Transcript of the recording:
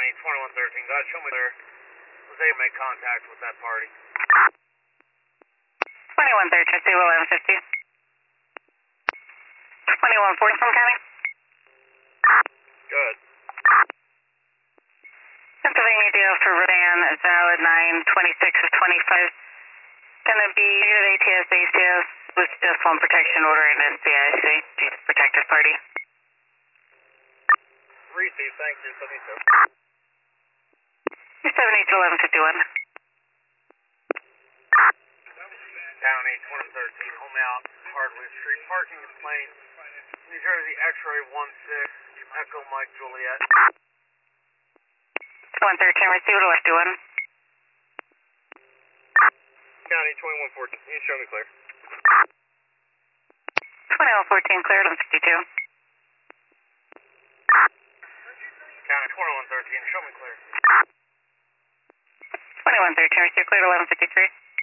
County, 2113. God, show me there. Was able to make contact with that party. 2113, see 1150. 2140 from County. Good. Pennsylvania deal for Rodan is valid 926 of 25. Gonna be your ATS, ACS with just one protection order and SBIC. She's protected party. Receive, thank you, 72. 78 to 1151. County, 2013, home out, Hardwick Street, parking complaint, New Jersey, X-ray 16, Echo Mike Juliet. 113, receive to left 1. County, 2114, you show me clear. 2114, cleared 1152. County, 2113, show me clear. 2113, receive cleared 1153.